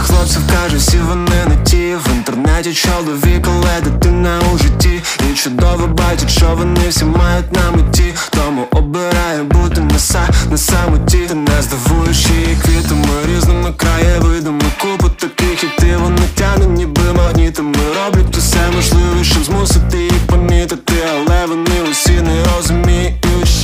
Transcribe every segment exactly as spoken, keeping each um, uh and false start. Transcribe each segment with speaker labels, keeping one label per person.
Speaker 1: хлопців каже, всі вони не ті. В інтернеті чоловік, але дитина у житті. І чудово бачить, що вони всі мають на меті. Тому обирає бути на, са, на самоті. Ти не здивуєш її квітами, різними краєвидами. Купу таких хітів, вони тянуть ніби магнітами. Роблять усе можливе, щоб змусити їх помітити, але вони усі не розуміють.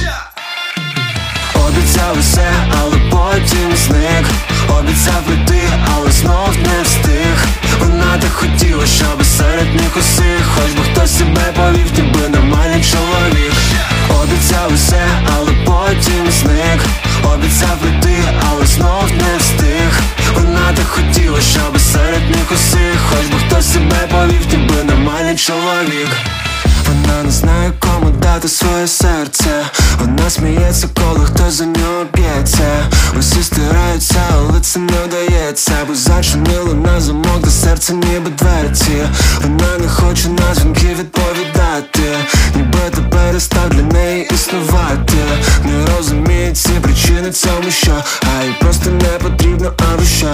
Speaker 1: Обіцяв усе, але потім зник. Обіцяв прийти, але знов не встиг. Вона так хотіла, щоб серед них усіх хоч би хтось себе повів, ніби нормальний чоловік. Обіцяв усе, але потім зник. Обіцяв прийти, але знов не встиг. Вона так хотіла, щоб серед них усіх хоч би хтось себе повів, ніби нормальний чоловік. Вона не знає, кому дати своє серце. Вона сміється, коли хтось за нього б'ється. Усі стираються, але це не вдається, бо зачинили на замок до серця ніби дверці. Вона не хоче на дзвінки відповідати, ніби ти перестав для неї існувати. Не розуміє ці причини цьому, що а їй просто не потрібно або що.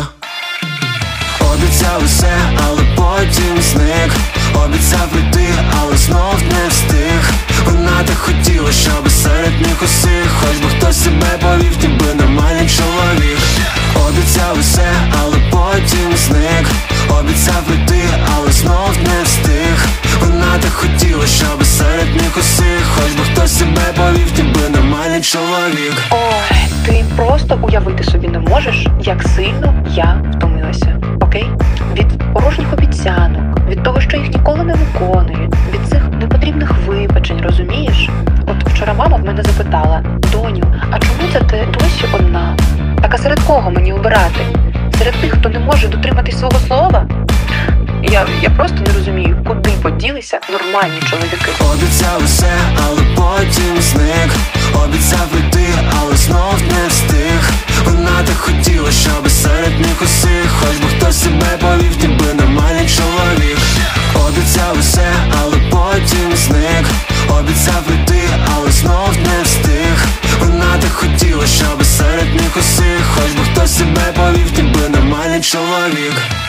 Speaker 1: Обіцяв усе, але потім зник. Обіцяв прийти, але знов не встиг. Вона так хотіла, щоб серед них усіх хоч би хтось себе повів, ніби нормальний чоловік. Обіцяв усе, але потім зник. Обіцяв прийти, але знов не встиг. Вона так хотіла, щоб серед них усіх хоч би хтось себе повів, ніби нормальний чоловік.
Speaker 2: Ой, ти просто уявити собі не можеш, як сильно я втомилася, окей? Від порожніх обіцянок, від того, що їх ніколи не виконують, від цих непотрібних вибачень, розумієш? От вчора мама в мене запитала: доню, а чому це ти досі одна? Так а серед кого мені обирати? Серед тих, хто не може дотриматись свого слова? Я, я просто не розумію, куди поділися нормальні чоловіки.
Speaker 1: Обіцяв усе, але потім зник. Обіцяв прийти, але знов не встиг. Вона так хотіла, щоб серед них усіх хоч би хтось себе повів, ніби нормальний чоловік. Обіцяв усе, але потім зник. Обіцяв прийти, але знов не встиг. Вона так хотіла, щоб серед них усіх хоч би хтось себе повів, ніби нормальний чоловік.